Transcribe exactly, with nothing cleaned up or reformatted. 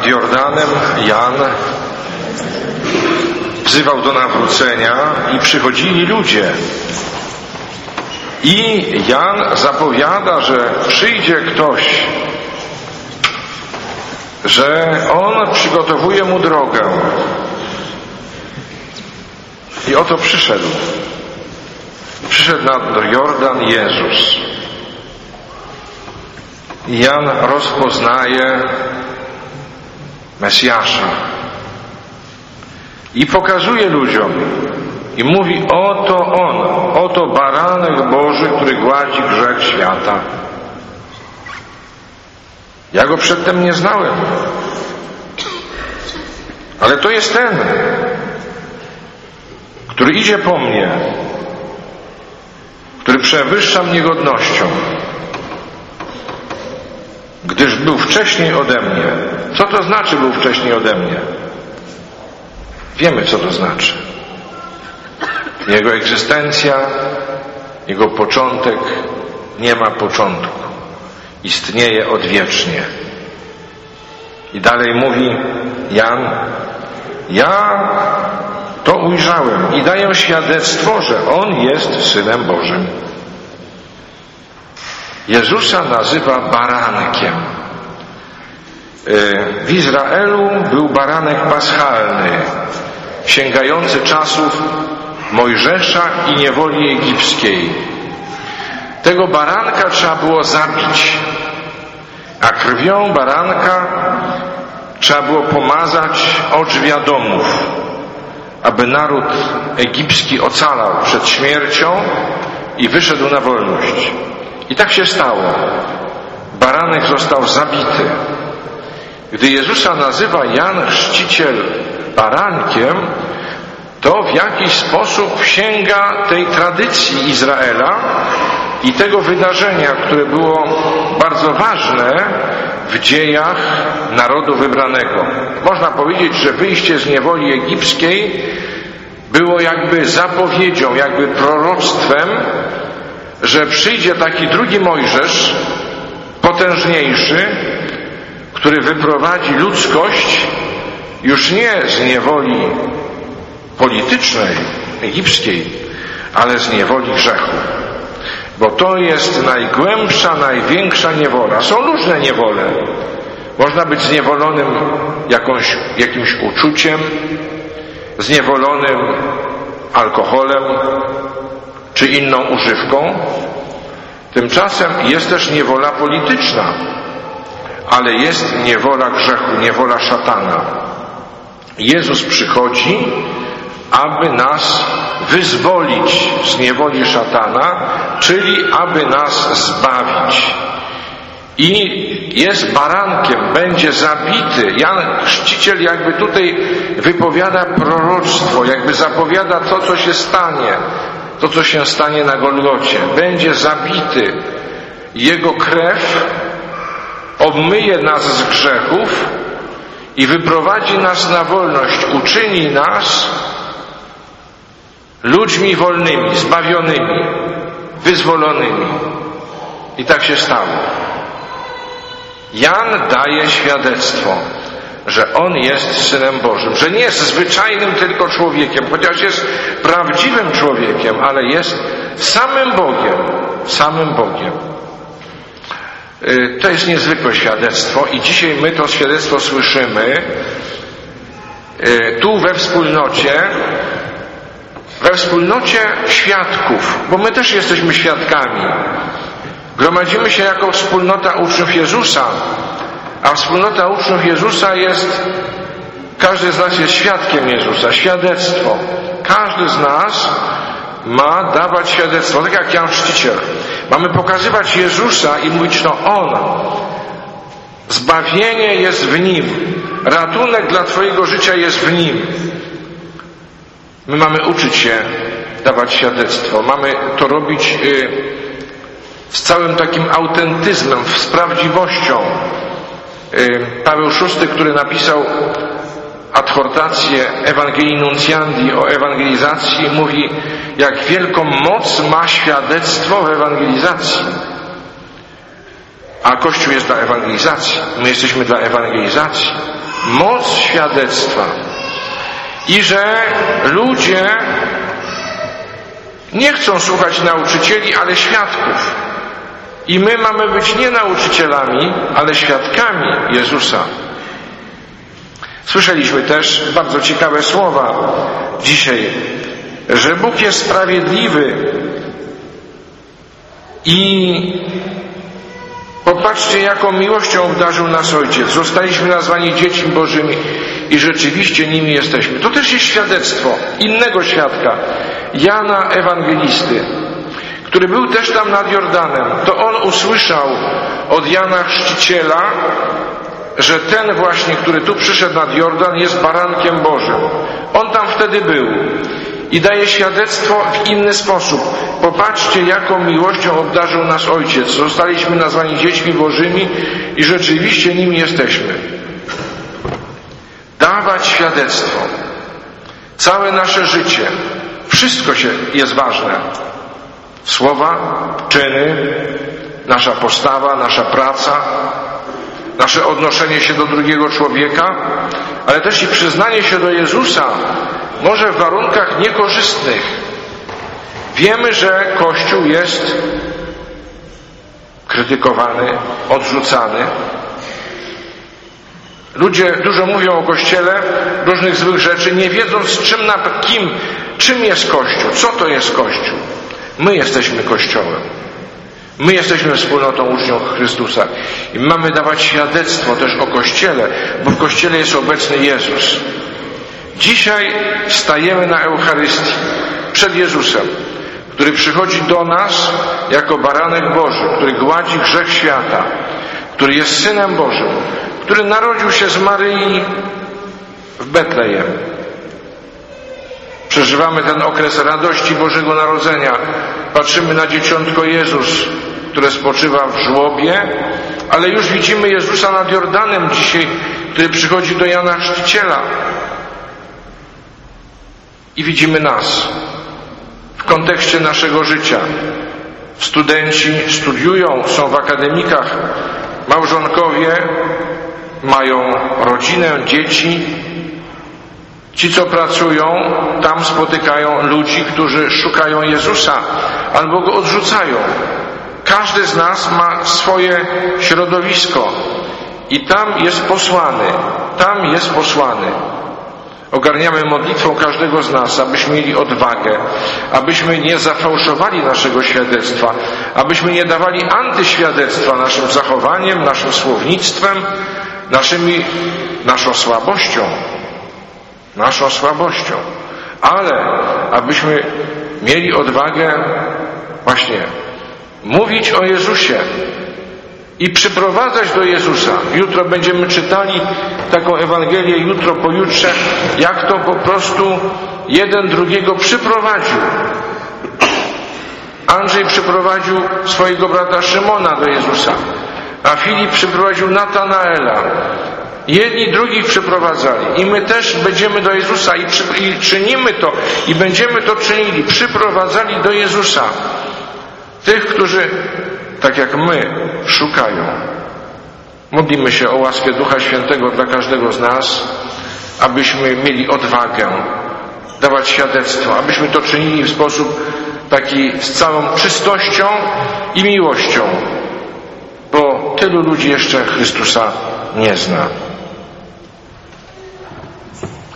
nad Jordanem Jan wzywał do nawrócenia i przychodzili ludzie. I Jan zapowiada, że przyjdzie ktoś, że on przygotowuje mu drogę. I oto przyszedł. Przyszedł nad Jordan Jezus. I Jan rozpoznaje Mesjasza. I pokazuje ludziom. I mówi, oto On, oto baranek Boży, który gładzi grzech świata. Ja Go przedtem nie znałem. Ale to jest Ten, który idzie po mnie, który przewyższa mnie godnością, gdyż był wcześniej ode mnie. Co to znaczy był wcześniej ode mnie? Wiemy, co to znaczy. Jego egzystencja, Jego początek nie ma początku. Istnieje odwiecznie. I dalej mówi Jan, ja to ujrzałem i daję świadectwo, że On jest Synem Bożym. Jezusa nazywa barankiem. W Izraelu był baranek paschalny, sięgający czasów Mojżesza i niewoli egipskiej. Tego baranka trzeba było zabić, a krwią baranka trzeba było pomazać odrzwia domów, aby naród egipski ocalał przed śmiercią i wyszedł na wolność. I tak się stało. Baranek został zabity. Gdy Jezusa nazywa Jan Chrzciciel barankiem, to w jakiś sposób sięga tej tradycji Izraela i tego wydarzenia, które było bardzo ważne w dziejach narodu wybranego. Można powiedzieć, że wyjście z niewoli egipskiej było jakby zapowiedzią, jakby proroctwem, że przyjdzie taki drugi Mojżesz, potężniejszy, który wyprowadzi ludzkość już nie z niewoli politycznej, egipskiej, ale z niewoli grzechu. Bo to jest najgłębsza, największa niewola. Są różne niewole. Można być zniewolonym jakąś, jakimś uczuciem, zniewolonym alkoholem czy inną używką. Tymczasem jest też niewola polityczna, ale jest niewola grzechu, niewola szatana. Jezus przychodzi, aby nas wyzwolić z niewoli szatana, czyli aby nas zbawić. I jest barankiem, będzie zabity. Jan Chrzciciel jakby tutaj wypowiada proroctwo, jakby zapowiada to, co się stanie, to, co się stanie na Golgocie. Będzie zabity. Jego krew obmyje nas z grzechów i wyprowadzi nas na wolność, uczyni nas ludźmi wolnymi, zbawionymi, wyzwolonymi. I tak się stało. Jan daje świadectwo, że On jest Synem Bożym, że nie jest zwyczajnym tylko człowiekiem, chociaż jest prawdziwym człowiekiem, ale jest samym Bogiem, samym Bogiem. To jest niezwykłe świadectwo i dzisiaj my to świadectwo słyszymy tu we wspólnocie, we wspólnocie świadków, bo my też jesteśmy świadkami. Gromadzimy się jako wspólnota uczniów Jezusa, a wspólnota uczniów Jezusa jest, każdy z nas jest świadkiem Jezusa, świadectwo. Każdy z nas ma dawać świadectwo, tak jak Jan Chrzciciel. Mamy pokazywać Jezusa i mówić, no On. Zbawienie jest w Nim. Ratunek dla Twojego życia jest w Nim. My mamy uczyć się dawać świadectwo. Mamy to robić y, z całym takim autentyzmem, z prawdziwością. Y, Paweł szósty, który napisał adhortację Ewangelii Nuncjandi o ewangelizacji, mówi, jak wielką moc ma świadectwo w ewangelizacji. A Kościół jest dla ewangelizacji. My jesteśmy dla ewangelizacji. moc świadectwa i że ludzie nie chcą słuchać nauczycieli, ale świadków. I my mamy być nie nauczycielami, ale świadkami Jezusa. Słyszeliśmy też bardzo ciekawe słowa dzisiaj, że Bóg jest sprawiedliwy i popatrzcie, jaką miłością obdarzył nas Ojciec. Zostaliśmy nazwani dziećmi Bożymi i rzeczywiście nimi jesteśmy. To też jest świadectwo innego świadka, Jana Ewangelisty, który był też tam nad Jordanem. To on usłyszał od Jana Chrzciciela, że ten właśnie, który tu przyszedł nad Jordan, jest barankiem Bożym. On tam wtedy był i daje świadectwo w inny sposób. Popatrzcie, jaką miłością obdarzył nas Ojciec. Zostaliśmy nazwani dziećmi Bożymi i rzeczywiście nimi jesteśmy. Dawać świadectwo. Całe nasze życie. Wszystko się jest ważne. Słowa, czyny, nasza postawa, nasza praca, nasze odnoszenie się do drugiego człowieka, ale też i przyznanie się do Jezusa, może w warunkach niekorzystnych. Wiemy, że Kościół jest krytykowany, odrzucany. Ludzie dużo mówią o Kościele, różnych złych rzeczy, nie wiedząc czym, kim, czym jest Kościół, co to jest Kościół. My jesteśmy Kościołem. My jesteśmy wspólnotą uczniów Chrystusa i mamy dawać świadectwo też o Kościele, bo w Kościele jest obecny Jezus. Dzisiaj stajemy na Eucharystii przed Jezusem, który przychodzi do nas jako baranek Boży, który gładzi grzech świata, który jest Synem Bożym, który narodził się z Maryi w Betlejem. Przeżywamy ten okres radości Bożego Narodzenia. Patrzymy na dzieciątko Jezus, które spoczywa w żłobie, ale już widzimy Jezusa nad Jordanem dzisiaj, który przychodzi do Jana Chrzciciela. I widzimy nas w kontekście naszego życia. Studenci studiują, są w akademikach, małżonkowie mają rodzinę, dzieci. Ci, co pracują, tam spotykają ludzi, którzy szukają Jezusa albo Go odrzucają. Każdy z nas ma swoje środowisko i tam jest posłany, tam jest posłany. Ogarniamy modlitwą każdego z nas, abyśmy mieli odwagę, abyśmy nie zafałszowali naszego świadectwa, abyśmy nie dawali antyświadectwa naszym zachowaniem, naszym słownictwem, naszymi, naszą słabością. naszą słabością, ale abyśmy mieli odwagę właśnie mówić o Jezusie i przyprowadzać do Jezusa. Jutro będziemy czytali taką Ewangelię, jutro, pojutrze, jak to po prostu jeden drugiego przyprowadził. Andrzej przyprowadził swojego brata Szymona do Jezusa, a Filip przyprowadził Natanaela. Jedni drugich przyprowadzali i my też będziemy do Jezusa i, przy, i czynimy to i będziemy to czynili, przyprowadzali do Jezusa tych, którzy tak jak my szukają. Modlimy się o łaskę Ducha Świętego dla każdego z nas, abyśmy mieli odwagę dawać świadectwo, abyśmy to czynili w sposób taki z całą czystością i miłością, bo tylu ludzi jeszcze Chrystusa nie zna.